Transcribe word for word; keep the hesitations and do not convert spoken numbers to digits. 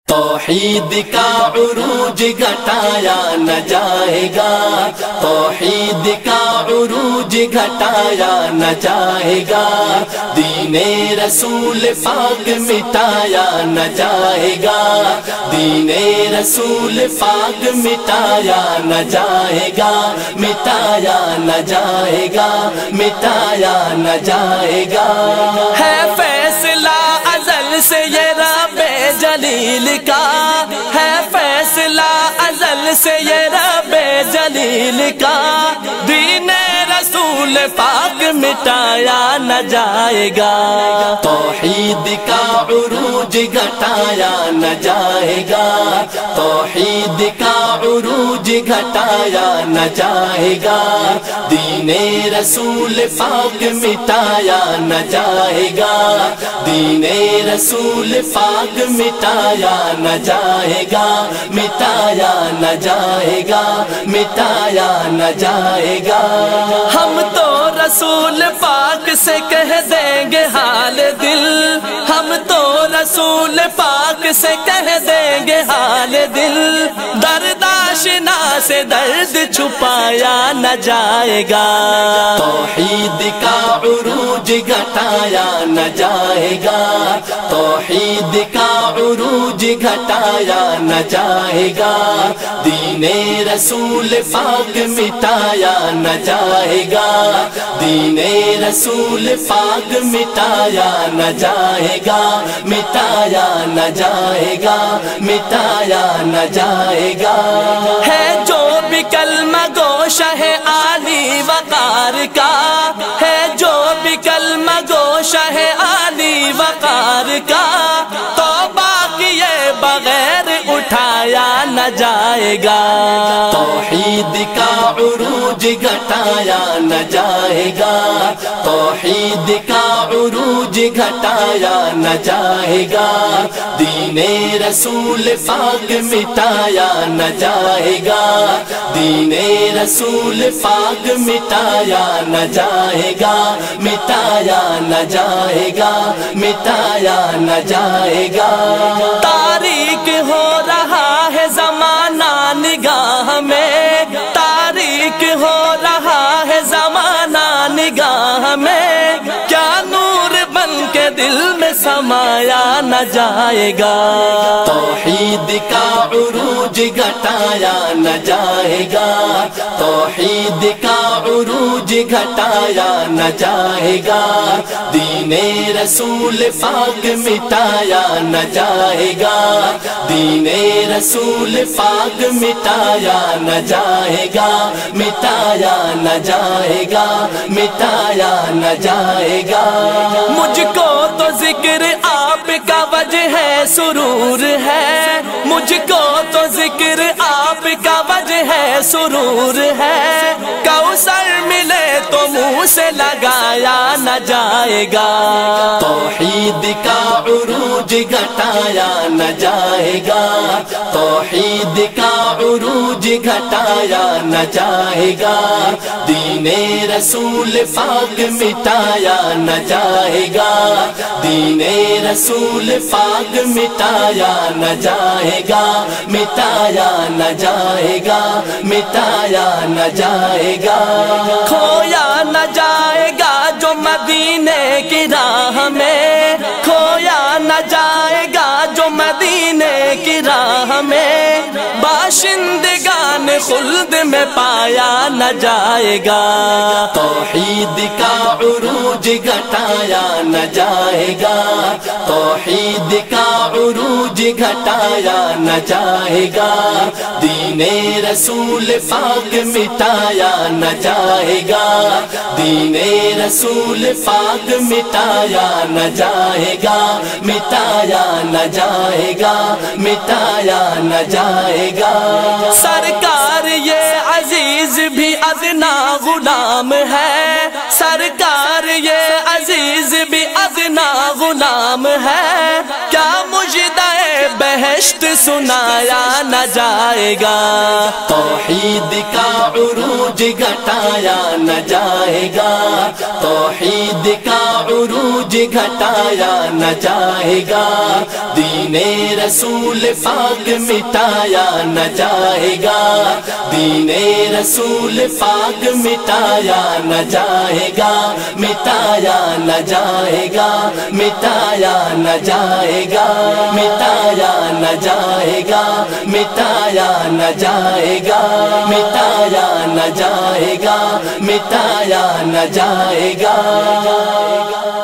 توحید کا عروج گھٹایا نہ جائے گا، توحید کا عروج گھٹایا نہ جائے گا، دین رسول پاک مٹایا نہ جائے گا، دین رسول پاک مٹایا نہ جائے گا، مٹایا نہ جائے گا، مٹایا نہ جائے گا۔ ہے فیصلہ ازل سے یہ رب جلیل کا، ہے فیصلہ ازل سے یہ رب جلیل کا، دین رسول پاک مٹایا نہ جائے گا، توحید کا عروج گھٹایا نہ جائے گا، توحید کا عروج گھٹایا نہ جائے گا، دین رسول پاک مٹایا نہ جائے گا، دین رسول پاک مٹایا نہ جائے گا، مٹایا نہ جائے گا، مٹایا نہ جائے گا۔ ہم تو رسول پاک سے کہہ دیں گے حال دل، ہم تو رسول پاک سے کہہ دیں گے حال دل، درد آشنا سے درد چھپایا نہ جائے گا، توحید کا عروج گھٹایا نہ جائے گا، توحید کا عروج گھٹایا نہ جائے گا، دین رسول پاک مٹایا نہ جائے گا، دین رسول پاک مٹایا نہ جائے گا، مٹایا نہ جائے گا، مٹایا نہ جائے گا۔ ہے جو بھی کلمہ گو شہ عالی وقار کا، ہے جو بھی کلمہ گو شہ عالی وقار کا، توبہ کیے بغیر اٹھایا نہ جائے گا، توحید کا عروج گھٹایا نہ جائے گا، توحید کا عروج گھٹایا نہ جائے گا، دین رسول پاک مٹایا نہ جائے گا، دین رسول پاک مٹایا نہ جائے گا، مٹایا نہ جائے گا، مٹایا نہ جائے گا۔ تاریک ہو رہا ہے زمانہ نگاہ میں، تاریک ہو رہا ہے زمانہ نگاہ میں، کیا نور بن کے دل میں سمایا نہ جائے گا، توحید کا عروج گھٹایا نہ جائے گا، توحید کا عروج گھٹایا نہ جائے گا، دین رسول پاک مٹایا نہ جائے گا، دین رسول پاک مٹایا نہ جائے گا، مٹایا نہ جائے گا، مٹایا نہ جائے گا۔ مجھ کو تو ذکر آپ کا وجہ ہے سرور ہے، مجھ کو تو ذکر آپ کا وجہ ہے سرور ہے، کوثر ملے تو منہ سے لگایا نہ جائے گا، توحید کا عروج گھٹایا نہ جائے گا، توحید کا عروج گھٹایا نہ جائے گا، دین رسول پاک مٹایا نہ جائے گا، دین رسول پاک مٹایا نہ جائے گا، مٹایا نہ جائے گا، مٹایا نہ جائے گا۔ کھویا نہ جائے گا جو مدینے کی راہ میں، کھویا نہ جائے گا جو مدینے کی راہ میں، باشندگان خلد میں پایا نہ جائے گا، توحید کا عروج گھٹایا نہ جائے گا، توحید کا عروج گھٹایا نہ جائے گا، دین رسول پاک مٹایا نہ جائے گا، دین رسول پاک مٹایا نہ جائے گا، مٹایا نہ جائے گا، مٹایا نہ جائے گا۔ سرکار یہ عزیز بھی ادنا غلام ہے، سرکار یہ عزیز بھی ادنا غلام ہے، کیا مجدہ بہشت سنایا نہ جائے گا، توحید کا عروج گھٹایا نہ جائے گا، توحید کا عروج گھٹایا نہ جائے گا، دین رسول پاک مٹایا نہ جائے گا، دین رسول پاک مٹایا نہ جائے گا، مٹایا نہ جائے گا، مٹایا نہ جائے گا، مٹایا نہ جائے گا، مٹایا نہ جائے گا، مٹایا نہ جائے گا، مٹایا نہ جائے گا۔